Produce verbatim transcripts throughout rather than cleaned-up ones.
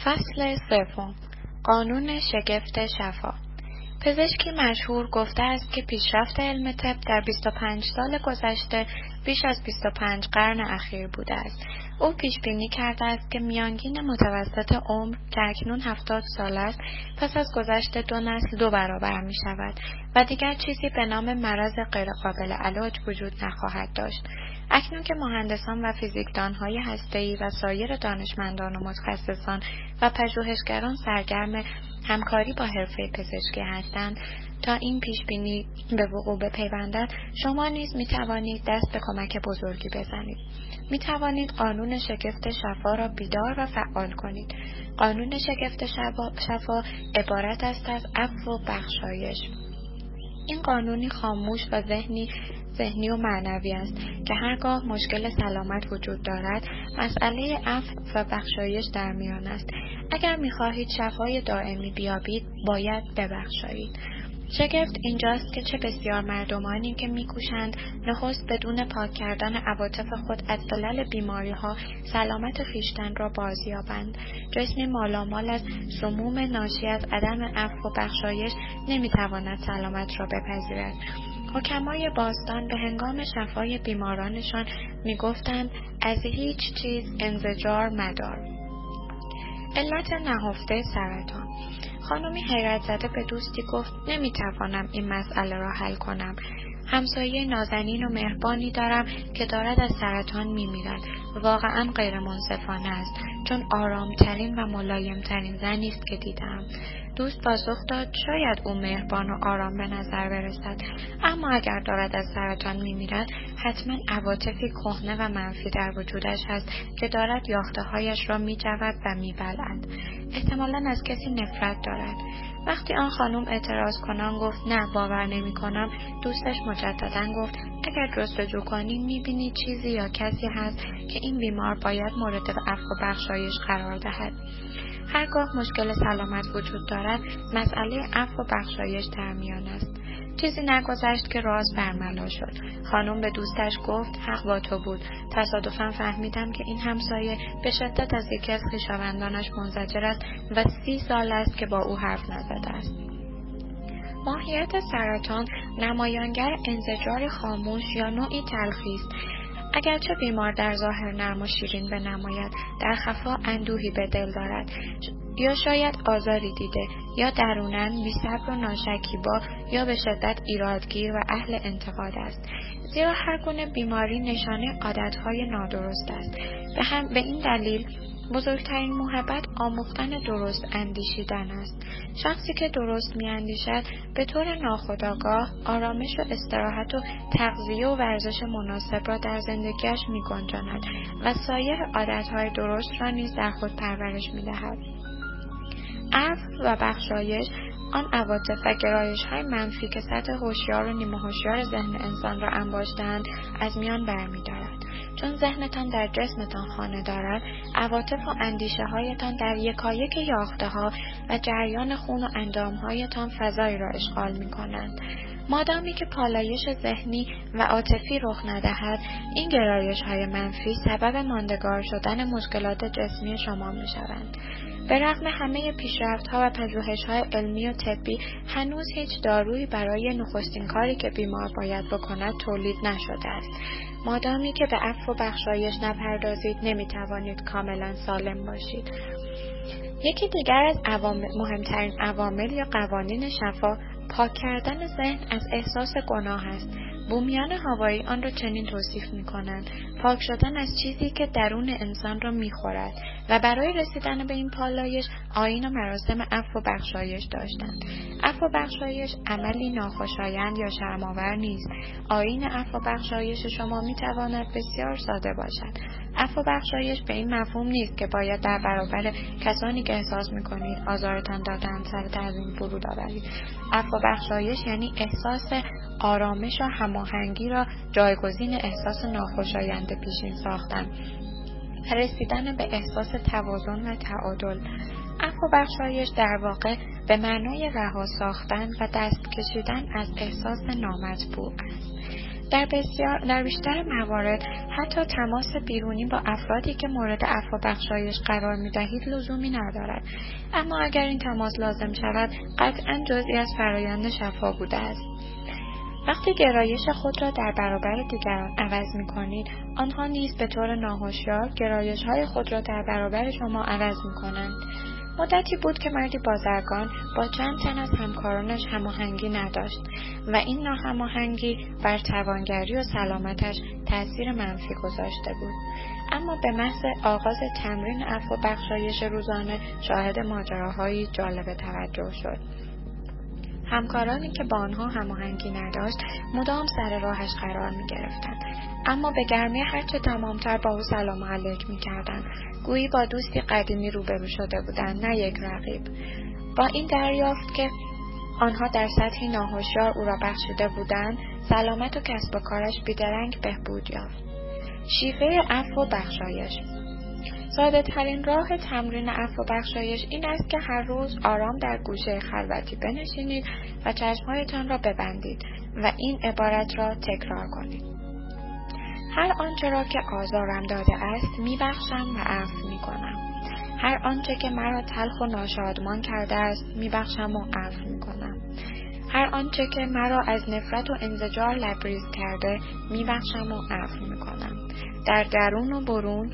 فصل سوم، قانون شگفت شفا. پزشکی مشهور گفته است که پیشرفت علم طب در بیست و پنج سال گذشته بیش از بیست و پنج قرن اخیر بوده است. او پیش بینی کرده است که میانگین متوسط عمر که اکنون هفتاد سال است، پس از گذشت دو نسل دو برابر می شود و دیگر چیزی به نام مرض غیرقابل علاج وجود نخواهد داشت. اکنون که مهندسان و فیزیکدانهای هسته‌ای و سایر دانشمندان و متخصصان و پژوهشگران سرگرم همکاری با حرفه پزشکی هستند تا این پیش بینی به وقوع بپیوندد، شما نیز می توانید دست به کمک بزرگی بزنید. می توانید قانون شگفت شفا را بیدار و فعال کنید. قانون شگفت شفا, شفا عبارت است از عفو و بخشایش. این قانونی خاموش و ذهنی ذهنی و معنوی است که هرگاه مشکل سلامت وجود دارد، مسئله عفو و بخشایش در میان است. اگر می‌خواهید شفای دائمی بیابید، باید ببخشایید. شگفت اینجاست که چه بسیار مردمانی که می‌کوشند نخست بدون پاک کردن عواطف خود از علل بیماری‌ها سلامت خویشتن را بازیابند. جسمی مالامال از سموم ناشی از عدم عفو و بخشایش نمی‌تواند سلامت را بپذیرد. حکمای باستان به هنگام شفای بیمارانشان می‌گفتند از هیچ چیز انزجار مدار. علت نهفته سرطان. خانمی حیرت زده به دوستی گفت نمی‌توانم این مسئله را حل کنم. همسایه نازنین و مهربانی دارم که دارد از سرطان می‌میرد. واقعاً غیر منصفانه است، چون آرامترین و ملایمترین زنی است که دیدم. دوست پاسخ داد شاید او مهربان و آرام به نظر برسد، اما اگر دارد از سرطان می‌میرد، حتما عواطفی کهنه و منفی در وجودش هست که دارد یافته‌هایش را می‌جود و می‌بلعد. احتمالاً از کسی نفرت دارد. وقتی آن خانم اعتراض کنان گفت نه باور نمی‌کنم، دوستش مجدداً گفت اگر جستجو کنی می‌بینی چیزی یا کسی هست که این بیمار باید مورد عفو و بخشایش قرار دهد. هرگاه مشکل سلامت وجود دارد، مسئله عفو و بخشایش در میان است. چیزی نگذشت که راز برملا شد. خانم به دوستش گفت حق با تو بود. تصادفاً فهمیدم که این همسایه به شدت از یکی از خویشاوندانش منزجر است و سی سال است که با او حرف نزده است. ماهیت سرطان نمایانگر انزجار خاموش یا نوعی تلخی است. اگرچه بیمار در ظاهر نرم و شیرین بنماید، در خفا اندوهی به دل دارد، یا شاید آزاری دیده، یا دروناً بی‌صبر و ناشکیبا، یا به شدت ایرادگیر و اهل انتقاد است. زیرا هر گونه بیماری نشانه عادتهای نادرست است. به هم به این دلیل بزرگترین موهبت آموختن درست اندیشیدن است. شخصی که درست می اندیشد به طور ناخودآگاه آرامش و استراحت و تغذیه و ورزش مناسب را در زندگیش می گنجاند و سایر عادتهای درست را نیز در خود پرورش می دهد. عفو و بخشایش آن عواطف و گرایش‌های منفی که سطح هوشیار و نیمه هوشیار ذهن انسان را انباشته‌اند از میان برمی‌دارد. چون ذهنتان در جسمتان خانه دارد، عواطف و اندیشه‌هایتان در یکایک یافته‌ها و جریان خون و اندام‌هایتان فضایی را اشغال می‌کنند. مادامی که پالایش ذهنی و عاطفی رخ ندهد، این گرایش‌های منفی سبب ماندگار شدن مشکلات جسمی شما می‌شوند. به رغم همه پیشرفت‌ها و پژوهش‌های علمی و طبی، هنوز هیچ دارویی برای نخستین کاری که بیمار باید بکند تولید نشده است. مادامی که به عفو و بخشایش نپردازید، نمی‌توانید کاملاً سالم باشید. یکی دیگر از عوامل، مهمترین عوامل یا قوانین شفا، پاک کردن ذهن از احساس گناه است. بومیان هاوایی آن را چنین توصیف می‌کنند: پاک شدن از چیزی که درون انسان را می‌خورد و برای رسیدن به این پالایش آیین و مراسم عفو و بخشایش داشتند. عفو و بخشایش عملی ناخوشایند یا شرم‌آور نیست. آیین عفو و بخشایش شما می‌تواند بسیار ساده باشد. عفو و بخشایش به این مفهوم نیست که باید در برابر کسانی که احساس می‌کنید آزارتان دادند سر تعظیم فرود آورید. عفو و بخشایش یعنی احساس آرامش و هماهنگی را جایگزین احساس ناخوشایند پیشین ساختن و رسیدن به احساس توازن و تعادل. عفو و بخشایش در واقع به معنای رها ساختن و دست کشیدن از احساس نامطبوع است. در بسیار در بیشتر موارد حتی تماس بیرونی با افرادی که مورد عفو بخشایش قرار می‌دهید لزومی ندارد، اما اگر این تماس لازم شود قطعاً جزئی از فرایند شفا بوده است. وقتی گرایش خود را در برابر دیگران عوض می‌کنید، آنها نیز به طور ناهشیار گرایش‌های خود را در برابر شما عوض می‌کنند. مدتی بود که مردی بازرگان با چند تن از همکارانش هماهنگی نداشت و این ناهماهنگی بر توانگری و سلامتش تأثیر منفی گذاشته بود. اما به محض آغاز تمرین عفو و بخشایش روزانه شاهد ماجراهایی جالب توجه شد. همکارانی که با آنها هماهنگی نداشت مدام سر راهش قرار می گرفتند، اما به گرمی هرچه تمامتر با او سلام علیک می کردند، گویی با دوستی قدیمی روبرو شده بودند، نه یک رقیب. با این دریافت که آنها در سطحی ناهشیار او را بخشیده بودند، سلامت و کسب و کارش بیدرنگ بهبود یافت. شیوه عفو و بخشایش. ساده ترین راه تمرین عفو و بخشایش این است که هر روز آرام در گوشه خلوتی بنشینید و چشمهایتان را ببندید و این عبارت را تکرار کنید: هر آنچه را که آزارم داده است میبخشم و عفو میکنم. هر آنچه که مرا تلخ و ناشادمان کرده است میبخشم و عفو میکنم. هر آنچه که مرا از نفرت و انزجار لبریز کرده میبخشم و عفو میکنم. در درون و برون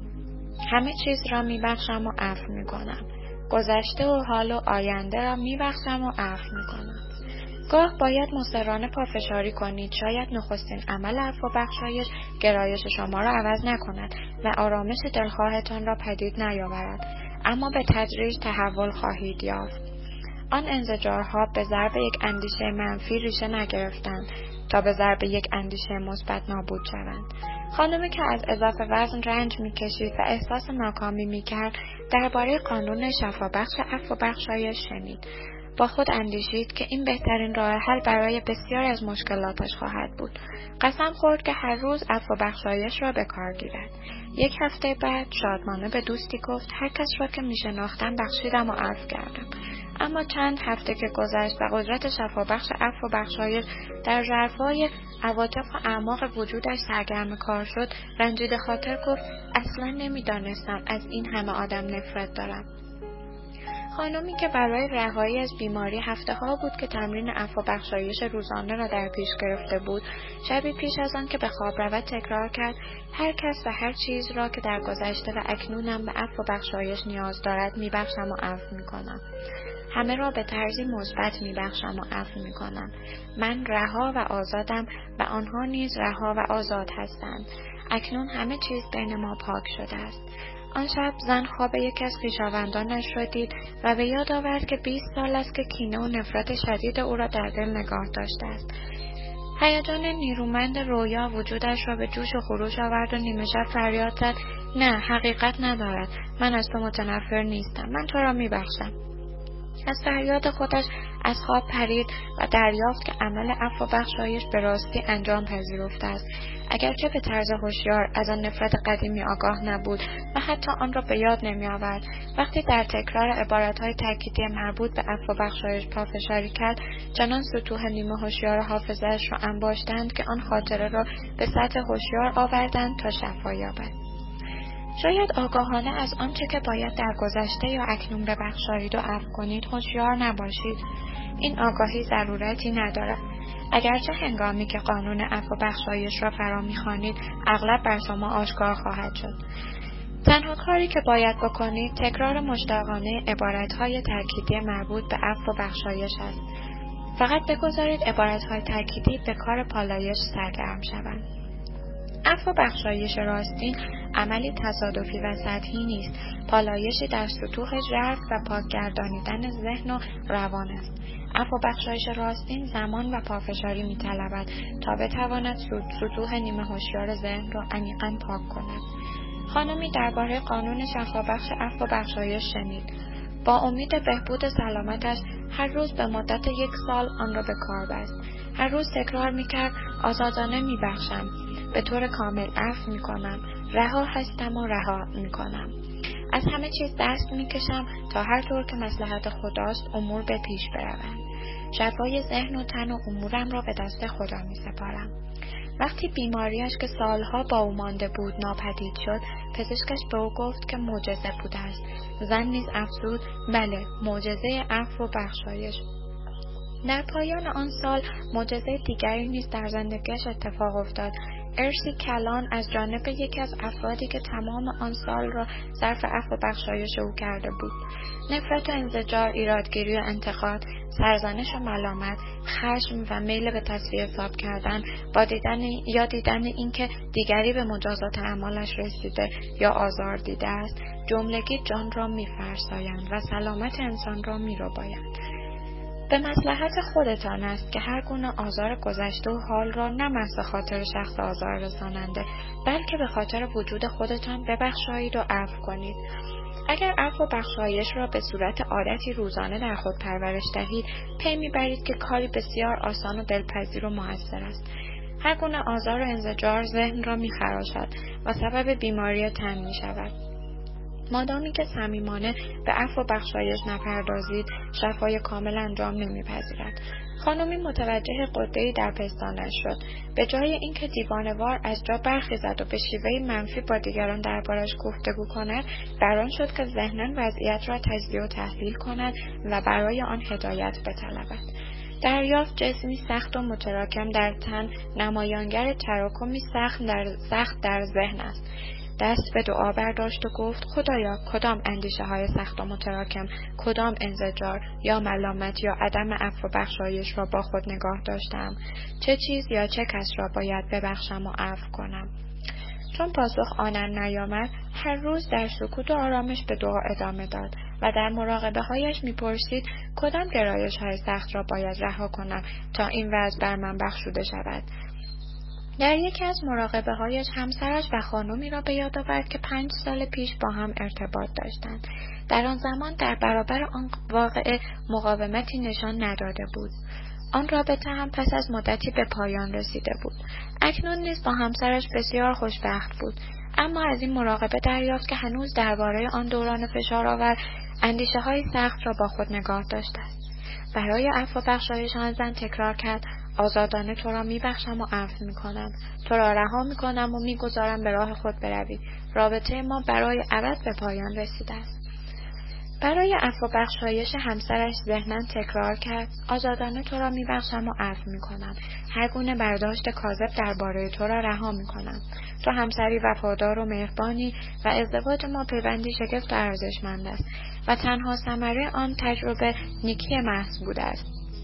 همه چیز را میبخشم و عفو میکنم. گذشته و حال و آینده را میبخشم و عفو میکنم. گاه باید مصرانه پافشاری کنید، شاید نخستین عمل عفو و بخشایش گرایش شما را عوض نکند و آرامش دلخواهتان را پدید نیاورد، اما به تدریج تحول خواهید یافت. آن انزجارها به ضرب یک اندیشه منفی ریشه نگرفتند تا به ضرب یک اندیشه مثبت نابود شوند. خانمی که از اضافه وزن رنج می‌کشید و احساس ناکامی می‌کرد، درباره قانون شفابخش عفو و بخشایش شنید. با خود اندیشید که این بهترین راه حل برای بسیاری از مشکلاتش خواهد بود. قسم خورد که هر روز عفو و بخشایش را به کار گیرد. یک هفته بعد شادمانه به دوستی گفت: هر کس را که می‌شناختم بخشیدم و عفو کردم. اما چند هفته که گذشت و قدرت شفابخش عفو و بخشایش در ژرفای عواطف و اعماق وجودش سرگرم کار شد، رنجیده خاطر گفت: اصلا نمی‌دانستم از این همه آدم نفرت دارم. خانمی که برای رهایی از بیماری هفته ها بود که تمرین عفو و بخشایش روزانه را در پیش گرفته بود، شبی پیش از آن که به خواب رود تکرار کرد: هر کس و هر چیز را که در گذشته و اکنونم به عفو و بخشایش نیاز دارد میبخشم و عفو میکنم. همه را به طرزی مثبت میبخشم و عفو میکنم. من رها و آزادم و آنها نیز رها و آزاد هستند. اکنون همه چیز بین ما پاک شده است. آن شب زن خواب یکی از خویشاوندانش را دید و به یاد آورد که بیست سال است که کینه و نفرت شدید او را در دل نگاه داشته است. هیجان نیرومند رویا وجودش را به جوش و خروش آورد و نیمه شب فریاد زد: نه، حقیقت ندارد. من از تو متنفر نیستم. من تو را میبخشم. از فریاد خودش از خواب پرید و دریافت که عمل عفو و بخشایش به راستی انجام پذیرفته است. اگرچه به طرز هوشیار از آن نفرت قدیمی آگاه نبود و حتی آن را به یاد نمی آورد، وقتی در تکرار عبارتهای تأکیدی مربوط به عفو و بخشایش پافشاری کرد، چنان سطوح نیمه هوشیار حافظه‌اش را انباشتند که آن خاطره را به سطح هوشیار آوردند تا شفا یابد. شاید آگاهانه از آنچه که باید در گذشته یا اکنون ببخشایید و عفو کنید هوشیار نباشید. این آگاهی ضرورتی ندارد. اگرچه هنگامی که قانون عفو و بخشایش را فرا می‌خوانید اغلب بر شما آشکار خواهد شد. تنها کاری که باید بکنید تکرار مشتاقانه عبارتهای تأکیدی مربوط به عفو و بخشایش است. فقط بگذارید عبارتهای تأکیدی به کار پالایش سرگرم شوند. عفو و بخشایش راستین عملی تصادفی و سطحی نیست. پالایشی در سطوح ژرف و پاکگردانیدن ذهن و روان است. عفو و بخشایش راستین زمان و پافشاری می‌طلبد تا بتواند سطوح نیمه هوشیار ذهن را عمیقاً پاک کند. خانمی درباره قانون شفابخش عفو و بخشایش شنید. با امید بهبود سلامتش هر روز به مدت یک سال آن را به کار بست. هر روز تکرار می‌کرد: آزادانه می‌بخشم، به طور کامل عفو می‌کنم، رها هستم و رها می‌کنم. از همه چیز دست می‌کشم تا هر طور که مصلحت خداست امور به پیش بروند. شفای ذهن و تن و امورم را به دست خدا می‌سپارم. وقتی بیماریش که سالها با او مانده بود ناپدید شد، پزشکش به او گفت که معجزه بوده است. زن نیز افزود: بله، معجزه عفو و بخشایش. در پایان آن سال معجزه دیگری نیز در زندگیش اتفاق افتاد. ارسی کلان از جانب یکی از افرادی که تمام آن سال را صرف عفو و بخشایش او کرده بود. نفرت و انزجار، ایرادگیری و انتقاد، سرزنش و ملامت، خشم و میل به تصفیه حساب کردن با دیدن یا دیدن اینکه دیگری به مجازات اعمالش رسیده یا آزار دیده است، جملگی جان را می‌فرسایند و سلامت انسان را می‌ربایند. به مصلحت خودتان است که هر گونه آزار گذشته و حال را نه محض به خاطر شخص آزار رساننده، بلکه به خاطر وجود خودتان ببخشایید و عفو کنید. اگر عفو و بخشایش را به صورت عادتی روزانه در خود پرورش دهید، پی میبرید که کاری بسیار آسان و دلپذیر و مؤثر است. هر گونه آزار و انزجار ذهن را میخراشد و سبب بیماری تن میشود. مادامی که صمیمانه به عفو و بخشایش نپردازید، شفای کامل انجام نمیپذیرد. خانمی متوجه غده‌ای در پستانش شد. به جای اینکه دیوانه‌وار از جا برخیزد و به شیوهی منفی با دیگران دربارش گفتگو کند، برآن شد که ذهناً وضعیت را تجزیه و تحلیل کند و برای آن هدایت بطلبد. دریافت جسمی سخت و متراکم در تن نمایانگر تراکمی سخت در سخت در ذهن است. دست به دعا برداشت و گفت: خدایا، کدام اندیشه های سخت و متراکم، کدام انزجار یا ملامت یا عدم عفو و بخشایش را با خود نگاه داشتم؟ چه چیز یا چه کس را باید ببخشم و عفو کنم؟ چون پاسخ آنن نیامد، هر روز در سکوت و آرامش به دعا ادامه داد و در مراقبه هایش می پرسید: کدام گرایش های سخت را باید رها کنم تا این وضع بر من بخشوده شود؟ در یکی از مراقبه هایش همسرش و خانمی را به یاد آورد که پنج سال پیش با هم ارتباط داشتند. در آن زمان در برابر آن واقعه مقاومتی نشان نداده بود. آن رابطه هم پس از مدتی به پایان رسیده بود. اکنون نیز با همسرش بسیار خوشبخت بود، اما از این مراقبه دریافت که هنوز درباره آن دوران فشارآور اندیشه های سخت را با خود نگاه داشته است. برای عفو و بخشایش آن زن تکرار کرد: آزادانه تو را میبخشم و عفو میکنم، تو را رها میکنم و میگذارم به راه خود بروی. رابطه ما برای ابد به پایان رسیده است. برای عفو و بخشایش همسرش ذهناً تکرار کرد: آزادانه تو را میبخشم و عفو میکنم، هر گونه برداشت کاذب درباره تو را رها میکنم. تو همسری وفادار و مهربانی و ازدواج ما پیوندی شگفت و ارزشمند است و تنها ثمره آن تجربه نیکی محض بوده است.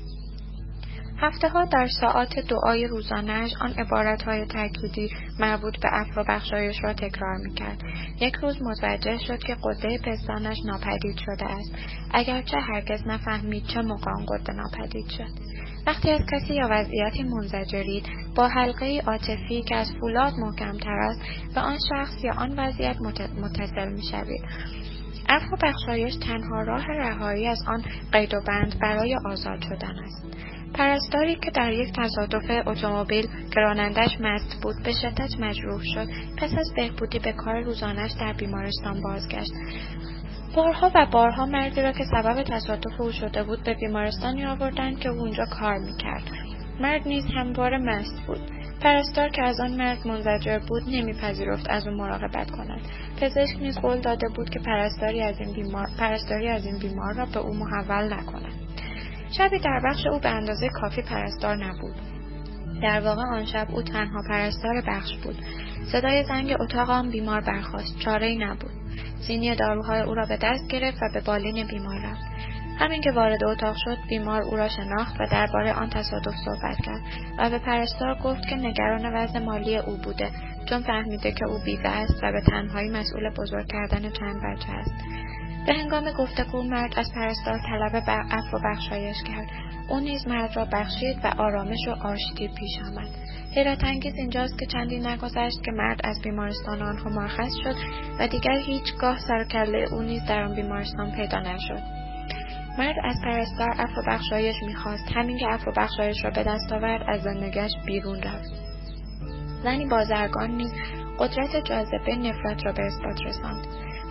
هفته ها در ساعات دعای روزانه‌اش آن عبارتهای تأکیدی مربوط به عفو و بخشایش را تکرار میکرد. یک روز متوجه شد که غده پستانش ناپدید شده است، اگرچه هرگز نفهمید چه موقع آن غده ناپدید شد. وقتی از کسی یا وضعیتی منزجرید، با حلقه‌ای عاطفی که از فولاد محکم‌تر است به آن شخص یا آن وضعیت متصل میشوید. عفو و بخشایش تنها راه رهایی از آن قید و بند برای آزاد شدن است. پرستاری که در یک تصادف اتومبیل که راننده‌اش مست بود به شدت مجروح شد، پس از بهبودی به کار روزانه‌اش در بیمارستان بازگشت. بارها و بارها مردی را که سبب تصادف او شده بود به بیمارستانی آوردند که او اونجا کار میکرد. مرد نیز همواره مست بود. پرستار که از آن مرد منزجر بود نمیپذیرفت از او مراقبت کند. پزشک نیز قول داده بود که پرستاری از این بیمار پرستاری از این بیمار را به او محول نکند. شبی در بخش او به اندازه کافی پرستار نبود. در واقع آن شب او تنها پرستار بخش بود. صدای زنگ اتاق آن بیمار برخاست. چاره‌ای نبود. سینی داروهای او را به دست گرفت و به بالین بیمار رفت. همین که وارد اتاق شد، بیمار او را شناخت و درباره آن تصادف صحبت کرد و به پرستار گفت که نگران وضع مالی او بوده، چون فهمیده که او بیوه است و به تنهایی مسئول بزرگ کردن چند بچه است. به هنگام گفتگو مرد از پرستار طلب عفو و بخشایش کرد. او نیز مرد را بخشید و آرامش و آشتی پیش آمد. حیرت انگیز اینجاست که چندی نگذشت که مرد از بیمارستان آنها مرخص شد و دیگر هیچگاه سر و کله او نیز در آن بیمارستان پیدا نشد. مرد از پرستار عفو و بخشایش می‌خواست. همین که عفو و بخشایش را به دست آورد، از زندگیش بیرون رفت. زنی بازرگان نیز قدرت جاذبه نفرت را به اثبات رساند.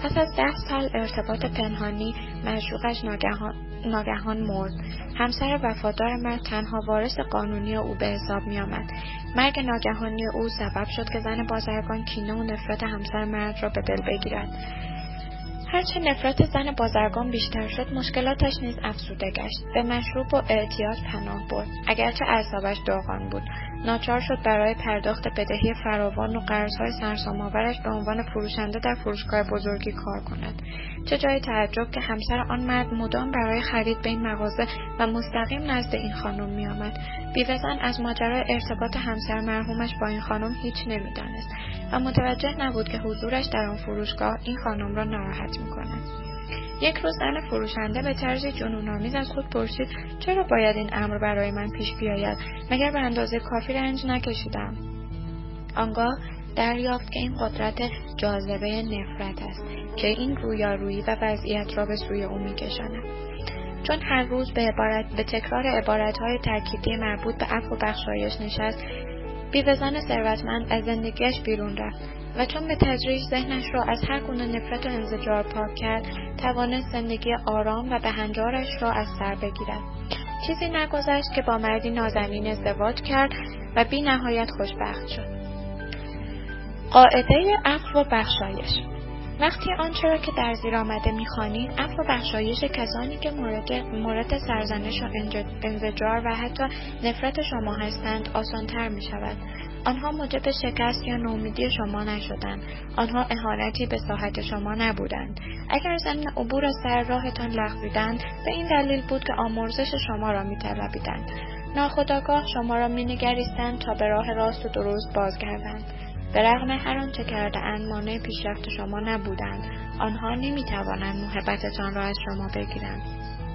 پس از ده سال ارتباط پنهانی معشوقش ناگهان, ناگهان مرد. همسر وفادار مرد تنها وارث قانونی او به حساب می آمد. مرگ ناگهانی او سبب شد که زن بازرگان کینه و نفرت همسر مرد را به دل بگیرد. هرچه نفرت زن بازرگان بیشتر شد، مشکلاتش نیز افزوده گشت. به مشروب و اعتیاد پناه برد. اگرچه اعصابش داغان بود، ناچار شد برای پرداخت بدهی فراوان و قرض‌های سرسام‌آورش به عنوان فروشنده در فروشگاه بزرگی کار کند. چه جای تعجب که همسر آن مرد مدام برای خرید به این مغازه و مستقیم نزد این خانم می‌آمد. بیوه‌زن از ماجرای ارتباط همسر مرحومش با این خانم هیچ نمی‌دانست و متوجه نبود که حضورش در آن فروشگاه این خانم را ناراحت می‌کند. یک روز زن فروشنده به طرزی جنون‌آمیز از خود پرسید: چرا باید این امر برای من پیش بیاید؟ مگر به اندازه کافی رنج نکشیدم؟ آنگاه دریافت که این قدرت جاذبه نفرت است که این رویارویی و وضعیت را به سوی او می‌کشاند. چون هر روز به عبارت به تکرار عبارت‌های تأکیدی مربوط به عفو و بخشایش نشست، بیوه‌زن ثروتمند از زندگیش بیرون رفت و چون به تدریج ذهنش را از هر گونه نفرت و انزجار پاک کرد، توانست زندگی آرام و بهنجارش را از سر بگیرد. چیزی نگذشت که با مردی نازنین ازدواج کرد و بی نهایت خوشبخت شد. قاعده عفو و بخشایش. وقتی آنچه را که در زیر آمده می‌خوانید، عفو و بخشایش کسانی که مورد مورد سرزنش و انزجار و حتی نفرت شما هستند آسان‌تر می‌شود. آنها موجب شکست یا نومیدی شما نشدند. آنها اهانتی به ساحت شما نبودند. اگر ضمن عبور از سر راهتان لغزیدند، به این دلیل بود که آمرزش شما را می‌طلبیدند. ناخودآگاه شما را می‌نگریستند تا به راه راست و درست بازگردند. به رغم هر آنچه کرده‌اند مانع پیشرفت شما نبودند. آنها نمی‌توانند محبتتان را از شما بگیرند.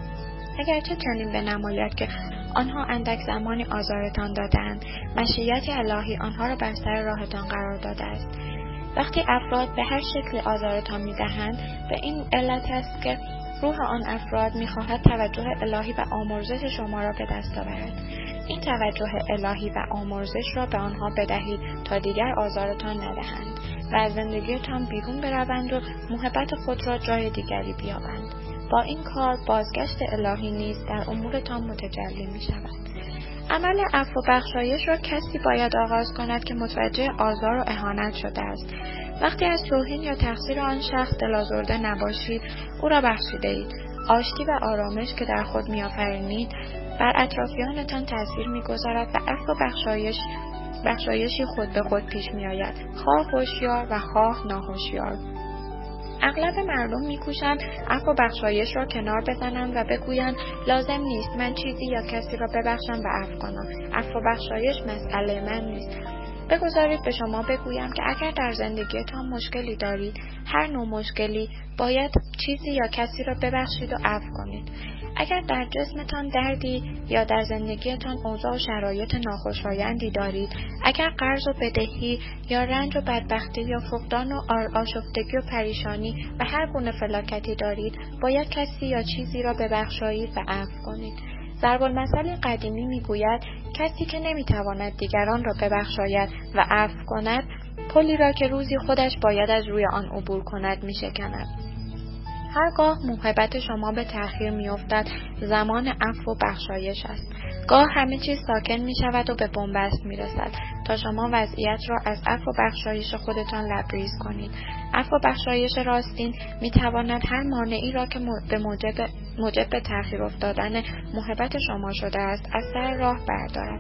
اگرچه چنین بنماید که آنها اندک زمانی آزارتان دادند، مشیت الهی آنها را بر سر راهتان قرار داده است. وقتی افراد به هر شکلی آزارتان می‌دهند، به این علت است که روح آن افراد می‌خواهد توجه الهی و آمرزش شما را به دست آورد. این توجه الهی و آمرزش را به آنها بدهید تا دیگر آزارتان ندهند و از زندگیتان بیرون بروند و محبت خود را جای دیگری بیابند. با این کار بازگشت الهی نیز در امورتان متجلی می شود. عمل عفو و بخشایش را کسی باید آغاز کند که متوجه آزار و اهانت شده است. وقتی از توهین یا تقصیر آن شخص دل‌آزرده نباشید، او را بخشیده اید. آشتی و آرامش که در خود می‌آفرینید بر اطرافیانتان تأثیر می‌گذارد و عفو و بخشایش بخشایشی خود به خود پیش می‌آید، خواه هوشیار و خواه ناهوشیار. اغلب مردم می‌کوشند عفو و بخشایش را کنار بزنند و بگویند لازم نیست من چیزی یا کسی را ببخشم و عفو کنم. عفو و بخشایش مسئله من نیست. بگذارید به شما بگویم که اگر در زندگیتان مشکلی دارید، هر نوع مشکلی، باید چیزی یا کسی را ببخشید و عفو کنید. اگر در جسمتان دردی یا در زندگیتان اوضاع و شرایط ناخوشایندی دارید، اگر قرض و بدهی یا رنج و بدبختی یا فقدان و آشفتگی و پریشانی و هر گونه فلاکتی دارید، باید کسی یا چیزی را ببخشید و عفو کنید. ضرب المثل قدیمی میگوید کسی که نمیتواند دیگران را ببخشاید و عفو کند، پلی را که روزی خودش باید از روی آن عبور کند میشکند. هرگاه محبت شما به تأخیر میافتد، زمان عفو و بخشایش است. گاه همه چیز ساکن می شود و به بنبست می رسد تا شما وضعیت را از عفو و بخشایش خودتان لبریز کنید. عفو و بخشایش راستین می تواند هر مانعی را که به موجب موجب به تأخیر افتادن محبت شما شده است از سر راه بردارد.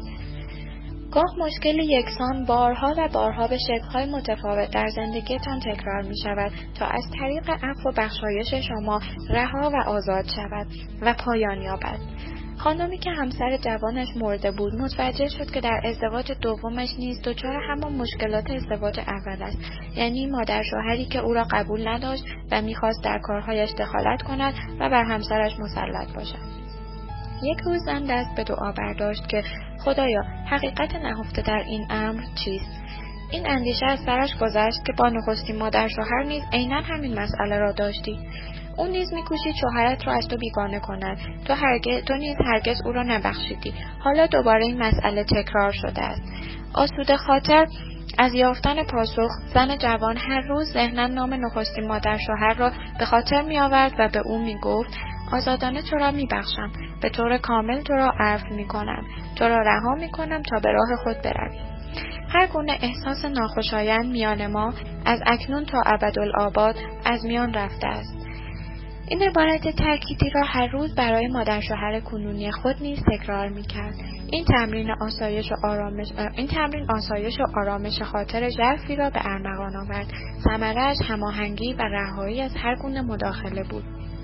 گاه مشکل یکسان بارها و بارها به شکل‌های متفاوت در زندگیتان تکرار می شود تا از طریق عفو و بخشایش شما رها و آزاد شود و پایان یابد. خانمی که همسر جوانش مرده بود متوجه شد که در ازدواج دومش نیز دچار همان مشکلات ازدواج اول است، یعنی مادر شوهری که او را قبول نداشت و می‌خواست در کارهایش دخالت کند و بر همسرش مسلط باشد. یک روز زن دست به دعا برداشت که خدایا حقیقت نهفته در این امر چیست؟ این اندیشه از سرش گذشت که با نخستین مادر شوهر نیز عیناً همین مسئله را داشتی. او نیز می‌کوشید شوهرت را از تو بیگانه کند. تو هرگز تو نیز هرگز او را نبخشیدی. حالا دوباره این مسئله تکرار شده است. آسوده خاطر از یافتن پاسخ زن جوان هر روز ذهناً نام نخستین مادر شوهر را به خاطر می آورد و به او می گفت آزادانه تو را می بخشم، به طور کامل تو را عفو می کنم، تو را رها می کنم تا به راه خود بروی. هر گونه احساس ناخوشایند میان ما از اکنون تا ابدالآباد از میان رفته است. این عبارت تأکیدی را هر روز برای مادر شوهر کنونی خود نیز تکرار می‌کرد. این تمرین آسایش و آرامش این تمرین آسایش و آرامش خاطر ژرفی را به ارمغان آورد. ثمره‌اش هماهنگی و رهایی از هر گونه مداخله بود.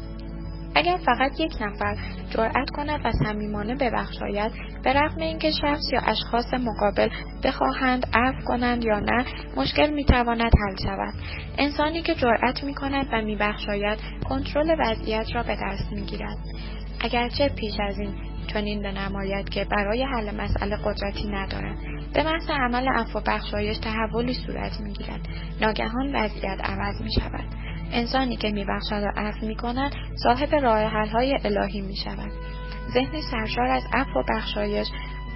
اگر فقط یک نفر جرأت کند و صمیمانه ببخشاید، به رغم اینکه شخص یا اشخاص مقابل بخواهند عفو کنند یا نه، مشکل میتواند حل شود. انسانی که جرأت میکند و میبخشاید، کنترل وضعیت را به دست میگیرد. اگرچه پیش از این چنین بنماید که برای حل مسئله قدرتی ندارد، به محض عمل عفو و بخشایش تحولی صورت میگیرد. ناگهان وضعیت عوض میشود. انسانی که میبخشد و عفو میکند صاحب راه حل‌های الهی میشود. ذهن سرشار از عفو و بخشایش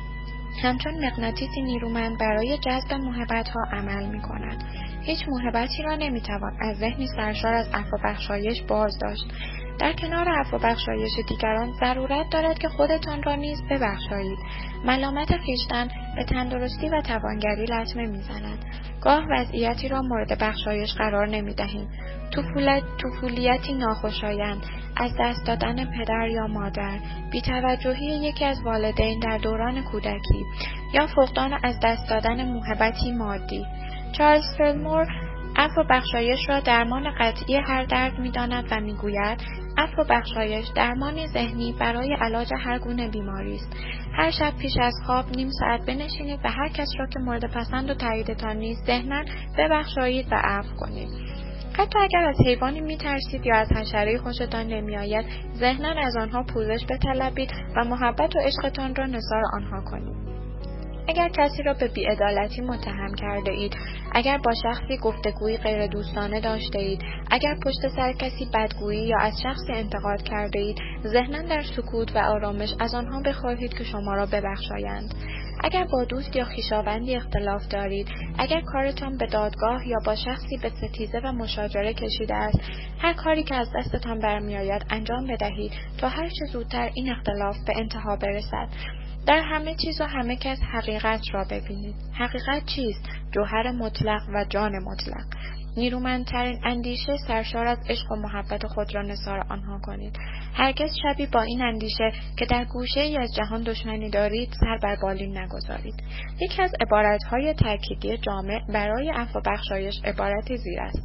همچون مغناطیسی نیرومند برای جذب موهبت‌ها عمل میکند. هیچ موهبتی را نمیتوان از ذهنی سرشار از عفو و بخشایش باز داشت. در کنار عفو و بخشایش دیگران ضرورت دارد که خودتان را نیز ببخشایید. ملامت خویشتن به تندرستی و توانگری لطمه میزند. گاه وضعیتی را مورد بخشایش قرار نمیدهیم. طفولت طفولیتی ناخوشایند، از دست دادن پدر یا مادر، بی‌توجهی یکی از والدین در دوران کودکی یا فقدان از دست دادن موهبتی مادی. چارلز فیلمور عفو و بخشایش را درمان قطعی هر درد می‌داند و می‌گوید عفو و بخشایش درمانی ذهنی برای علاج هر گونه بیماری است. هر شب پیش از خواب نیم ساعت بنشینید و هر کس را که مورد پسند و تاییدتان نیست ذهناً ببخشایید و عفو کنید. حتی اگر از حیوانی می‌ترسید یا از حشره‌ای خوشتان نمی‌آید، ذهناً از آنها پوزش بطلبید و محبت و عشقتان را نثار آنها کنید. اگر کسی را به بی‌عدالتی متهم کرده اید، اگر با شخصی گفتگویی غیر دوستانه داشته اید، اگر پشت سر کسی بدگویی یا از شخصی انتقاد کرده اید، ذهناً در سکوت و آرامش از آنها بخواهید که شما را ببخشایند. اگر با دوست یا خویشاوندی اختلاف دارید، اگر کارتان به دادگاه یا با شخصی به ستیزه و مشاجره کشیده است، هر کاری که از دستتان برمیآید انجام بدهید تا هر چه زودتر این اختلاف به انتها برسد. در همه چیز و همه کس حقیقت را ببینید. حقیقت چیست؟ جوهر مطلق و جان مطلق. نیرومندترین اندیشه سرشار از عشق و محبت خود را نثار آنها کنید. هرگز شبی با این اندیشه که در گوشه ای از جهان دشمنی دارید سر بر بالین نگذارید. یکی از عبارتهای تأکیدی جامع برای عفو و بخشایش عبارتی زیر است: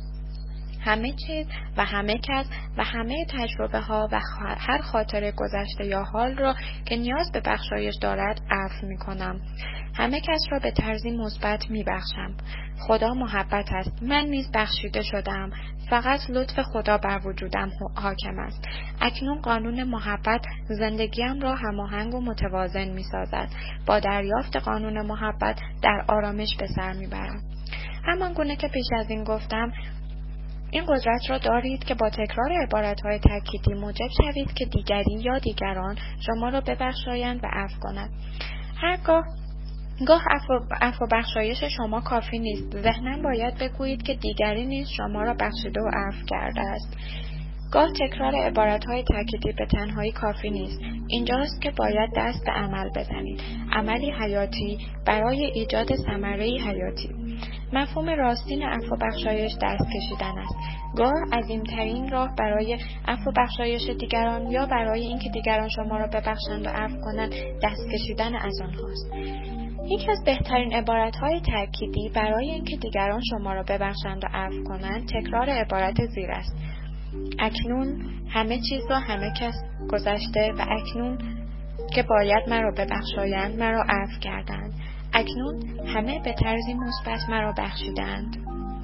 همه چیز و همه کس و همه تجربه ها و هر خاطره گذشته یا حال را که نیاز به بخشایش دارد عفو می کنم. همه کس را به طرزی مثبت می بخشم. خدا محبت است. من نیز بخشیده شدم. فقط لطف خدا بر وجودم حاکم است. اکنون قانون محبت زندگیم را هماهنگ و متوازن می سازد. با دریافت قانون محبت در آرامش به سر می برم. همان گونه که پیش از این گفتم، این قدرت را دارید که با تکرار عبارتهای تأکیدی موجب شوید که دیگری یا دیگران شما را ببخشایند و عفو کنند. هرگاه گاه عفو و بخشایش شما کافی نیست. ذهناً باید بگویید که دیگری نیز شما را بخشیده و عفو کرده است. گاه تکرار عبارتهای تأکیدی به تنهایی کافی نیست. اینجاست که باید دست به عمل بزنید. عملی حیاتی برای ایجاد ثمره‌ای حیاتی. مفهوم راستین عفو و بخشایش دست کشیدن است. گاه عظیم‌ترین راه برای عفو و بخشایش دیگران یا برای اینکه دیگران شما را ببخشند و عفو کنند دست کشیدن از آنهاست. یکی از بهترین عبارتهای تأکیدی برای اینکه دیگران شما را ببخشند و عفو کنند تکرار عبارت زیر است: اکنون همه چیز و همه کس گذشته و اکنون که باید مرا ببخشایند مرا عفو کردند. اکنون همه به طرزی مثبت مرا بخشیدند.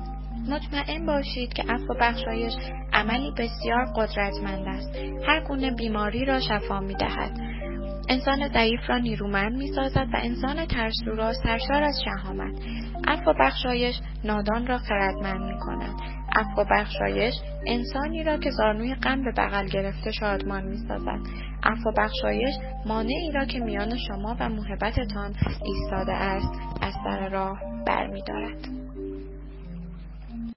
مطمئن باشید که عفو و بخشایش عملی بسیار قدرتمند است. هر گونه بیماری را شفا می دهد. انسان ضعیف را نیرومند می سازد و انسان ترسو را سرشار از شهامت. عفو و بخشایش نادان را خردمند می کند. عفو و بخشایش انسانی را که زانوی غم به بغل گرفته شادمان می سازد. عفو و بخشایش مانعی را که میان شما و محبتتان ایستاده است از سر راه برمی‌دارد.